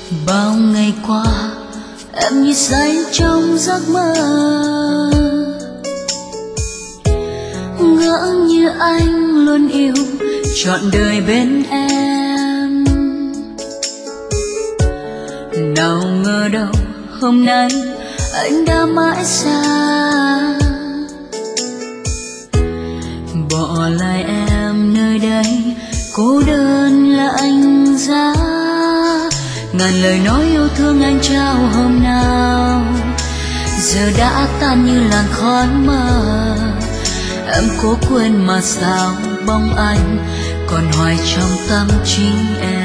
Bao ngày qua em như say trong giấc mơ, ngỡ như anh luôn yêu trọn đời bên em. Nào ngờ đâu hôm nay anh đã mãi xa, bỏ lại em nơi đây cô đơn lạnh giá. Ngàn lời nói yêu thương anh trao hôm nào giờ đã tan như làn khói mờ. Em cố quên mà sao bóng anh còn hoài trong tâm trí em.